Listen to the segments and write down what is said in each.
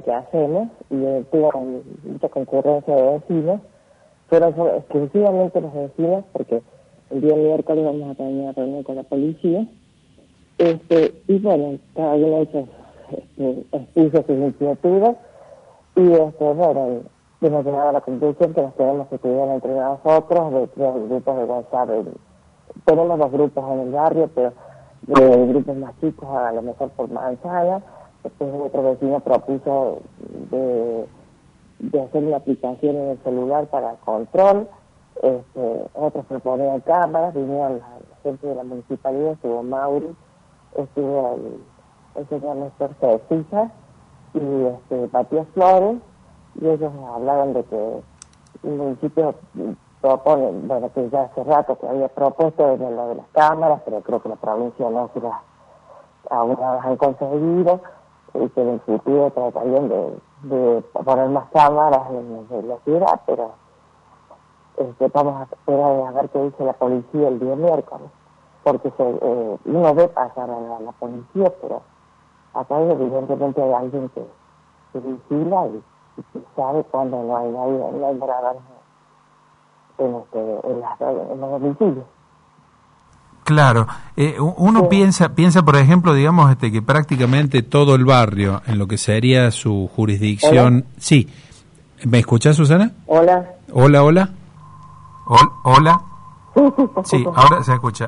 que hacemos, y tuvo mucha concurrencia de vecinos, fueron exclusivamente los vecinos, porque el día miércoles vamos a tener una reunión con la policía, y bueno, cada uno hizo, expuso sus inquietudes, y bueno, hemos llegado a la conclusión que nos tenemos que cuidar entre nosotros, de los grupos de WhatsApp. Tenemos 2 grupos en el barrio, pero de grupos más chicos, a lo mejor por manzana. Después otro vecino propuso de hacer una aplicación en el celular para control. Otros proponían cámaras, vinieron la gente de la municipalidad, estuvo Mauri, estuvo el señor Néstor Cecilia y Matías Flores, y ellos hablaban de que el municipio propone, bueno, que ya hace rato que había propuesto de lo de las cámaras, pero creo que la provincia no se las aún no las han conseguido, y que en el futuro tratarían de poner más cámaras en la ciudad, pero vamos a esperar a ver qué dice la policía el día miércoles, porque uno ve pasar a la policía, pero acá evidentemente hay alguien que vigila y que sabe cuando no hay nadie, no hay grabados en los domicilios. Claro, uno piensa, por ejemplo, digamos, que prácticamente todo el barrio, en lo que sería su jurisdicción... ¿Hola? Sí, ¿me escuchás, Susana? Hola. Hola. Hola. Sí, ahora se escucha.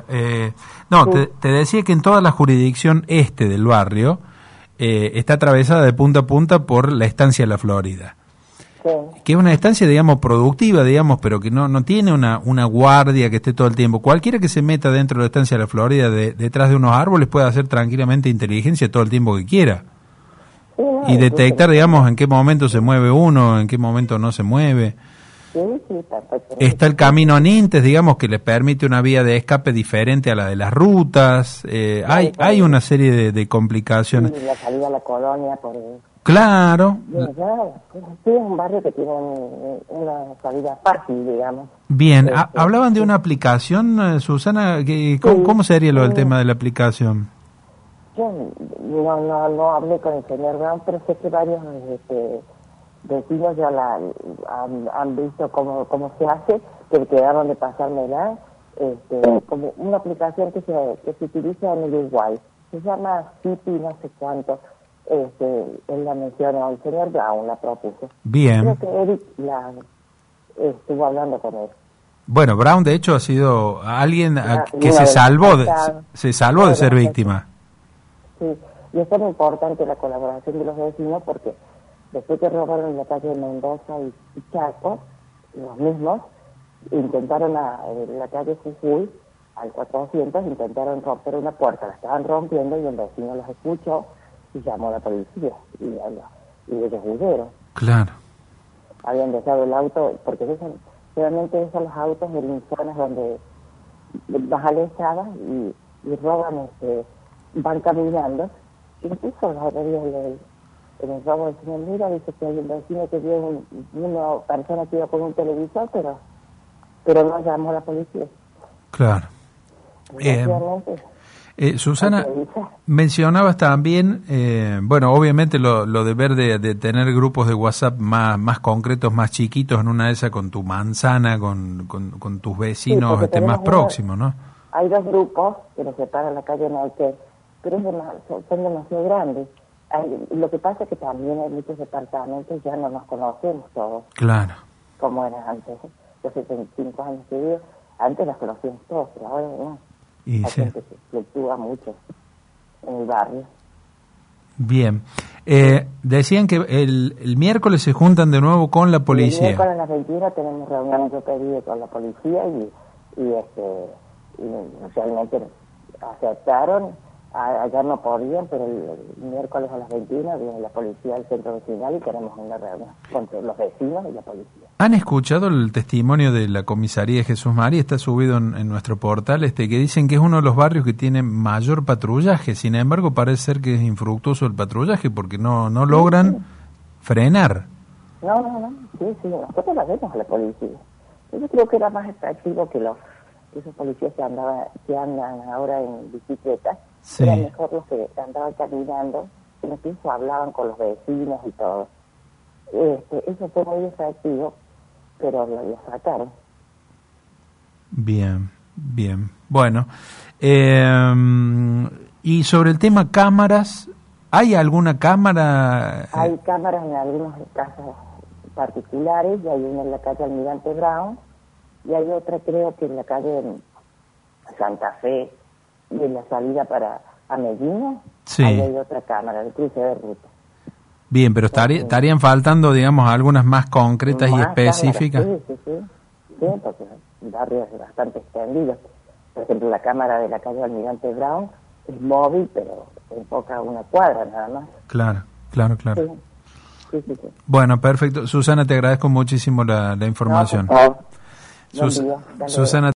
Te decía que en toda la jurisdicción del barrio está atravesada de punta a punta por la estancia La Florida. Sí. Que es una estancia, digamos, productiva, digamos, pero que no tiene una guardia que esté todo el tiempo. Cualquiera que se meta dentro de la estancia de La Florida, detrás de unos árboles, puede hacer tranquilamente inteligencia todo el tiempo que quiera. Sí, y detectar, digamos, en qué momento se mueve uno, en qué momento no se mueve. Sí, perfecto. Está el camino Nintes, digamos, que les permite una vía de escape diferente a la de las rutas. Hay una serie de complicaciones. Sí, la salida a la colonia por... Claro. Sí, es un barrio que tiene una salida fácil, digamos. Bien, hablaban de una aplicación, Susana, ¿cómo sería lo del tema de la aplicación? Yo no hablé con el señor Brown, pero sé que varios vecinos ya han visto cómo se hace, que quedaron de pasármela, como una aplicación que se utiliza en Uruguay. Se llama City no sé cuánto. Él la mencionó, el señor Brown la propuso. Bien. Creo que Eric estuvo hablando con él. Bueno, Brown de hecho ha sido alguien que se salvó de ser víctima. Sí, y es tan importante la colaboración de los vecinos porque después que robaron la calle de Mendoza y Chaco, los mismos intentaron en la calle Jujuy, al 400, intentaron romper una puerta, la estaban rompiendo y el vecino los escuchó y llamó a la policía y ellos huyeron. Claro. Habían dejado el auto, porque realmente dejan los autos en zonas donde más alejadas y roban, van caminando. Incluso en el robo del señor Mira dice que hay un vecino que vio una persona que iba con un televisor, pero no llamó a la policía. Claro. Susana, mencionabas también, obviamente lo de ver de tener grupos de WhatsApp más concretos, más chiquitos, en una de esas con tu manzana, con tus vecinos más próximos, ¿no? Hay 2 grupos que nos separan la calle Neuquén, pero son demasiado grandes. Lo que pasa es que también hay muchos departamentos, ya no nos conocemos todos. Claro. Como era antes. Yo hace 25 años que vivo, antes las conocíamos todos, pero ahora no. Y la sí. gente se fluctúa mucho en el barrio. Bien. Decían que el miércoles se juntan de nuevo con la policía. El miércoles a las 21 tenemos reunión yo pedí con la policía y realmente aceptaron. Ayer no podían, pero el miércoles a las 21 viene la policía al centro vecinal y tenemos una reunión con los vecinos y la policía. ¿Han escuchado el testimonio de la comisaría de Jesús María? Está subido en nuestro portal, que dicen que es uno de los barrios que tiene mayor patrullaje. Sin embargo, parece ser que es infructuoso el patrullaje porque no logran frenar. No. Sí, nosotros la vemos a la policía. Yo creo que era más atractivo que esos policías que andan ahora en bicicleta. Sí. Eran mejor los que andaban caminando, que incluso hablaban con los vecinos y todo. Eso fue muy efectivo, pero lo sacaron. Bien, bien. Bueno, y sobre el tema cámaras, ¿hay alguna cámara? Hay cámaras en algunas casas particulares, y hay una en la calle Almirante Brown, y hay otra creo que en la calle Santa Fe, y en la salida para Medina, Sí. ahí hay otra cámara, el cruce de ruta. Bien, pero estarían faltando, digamos, algunas más concretas y Más específicas. cámaras, sí, porque el barrio es bastante extendido. Por ejemplo, la cámara de la calle Almirante Brown es móvil, pero enfoca una cuadra nada más. Claro. Sí. Bueno, perfecto. Susana, te agradezco muchísimo la información. No, por favor. Buen día. Hasta luego. Susana